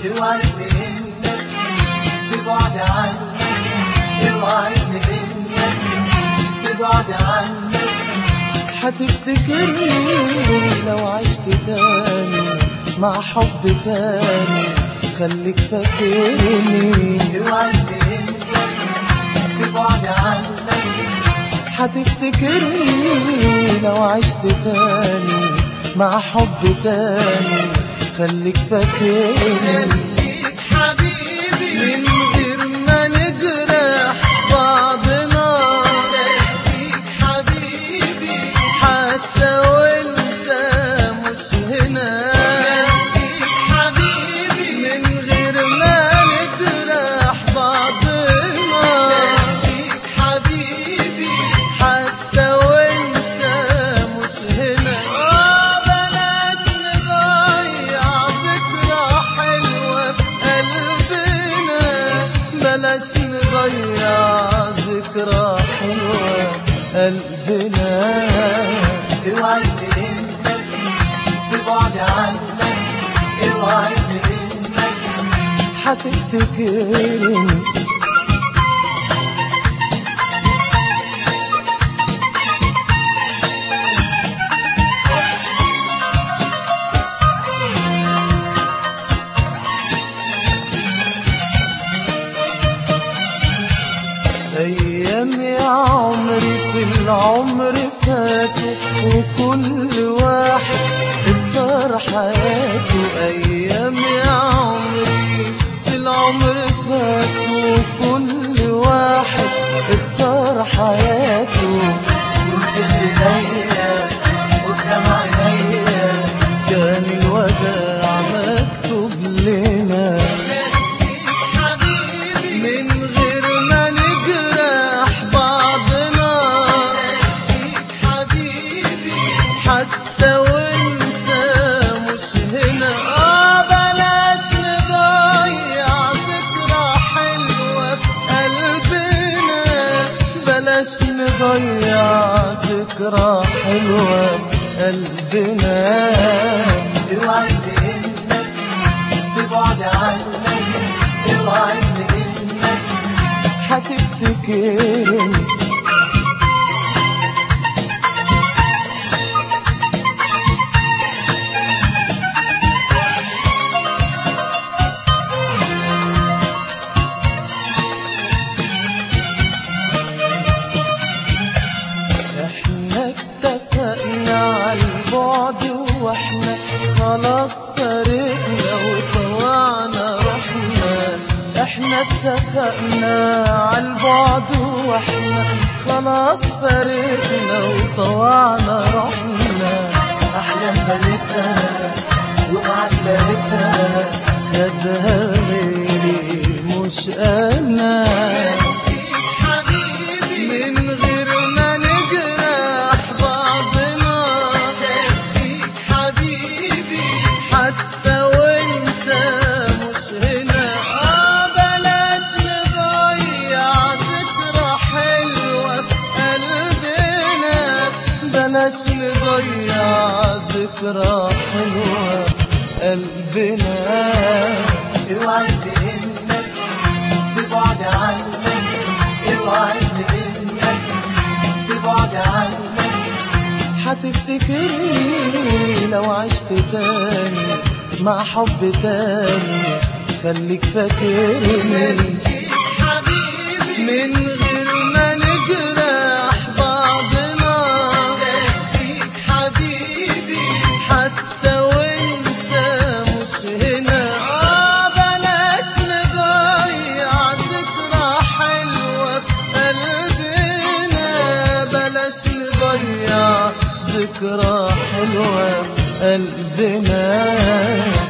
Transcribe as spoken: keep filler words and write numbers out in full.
اوعدني انك ببعد عنك، اوعدني انك ببعد عنك هتفتكرني لو عشت تاني مع حب تاني، خليك فاكرني. اوعدني انك ببعد عنك هتفتكرني لو عشت تاني مع حب تاني، خليك فاكرني. خليك حبيبي من غير ما نجرح بعضنا، خليك حبيبي حتى وانت مش هنا. خليك حبيبي من غير ما نجرح بعضنا، خليك حبيبي حتى وانت مش هنا. اه بلاش نضيع ذكرى حلوة في قلبنا، بلاش نضيع ذكرى حلوة في قلبنا. اوعدني انك ببعد عنك، اوعدني انك هتفتكرني. أيام يا عمري في العمر فاتوا، وكل واحد اختار حياته. أيام يا عمري في العمر فاتوا، وكل واحد اختار حياته. كنت ايديا قدام عينيا، كان الوداع مكتوب لنا. خليك حبيبي من غير ما نجرح بعضنا، خليك حبيبي حتى وانت مش هنا. اه بلاش نضيع ذكرى حلوة في قلبنا، بلاش نضيع ذكرى حلوة في قلبنا. اوعدني انك ببعد عنك، اوعدني انك هتفتكرني. احنا اتفقنا عالبعد، واحنا خلاص فارقنا وطلعنا رحنا. احنا اتفقنا عالبعد، واحنا خلاص فارقنا وطلعنا رحنا. احلام بنتها وقعد لقيتها، خدها غيري مش انا. خليك حبيبي من غير ما نجرح بعضنا، خليك حبيبي حتى وانت مش هنا. اه بلاش نضيع ذكرى حلوة في قلبنا، بلاش نضيع ذكرى حلوة في قلبنا. اوعدني انك ببعد عنك، اوعدني انك ببعد عنك هتفتكرني لو عشت تاني مع حب تاني، خليك فاكرني. خليك حبيبي من غير ما نجرح بعضنا، خليك حبيبي حتى وانت مش هنا. اه بلاش نضيع ذكرى حلوة في قلبنا، بلاش نضيع ذكرى حلوة في قلبنا.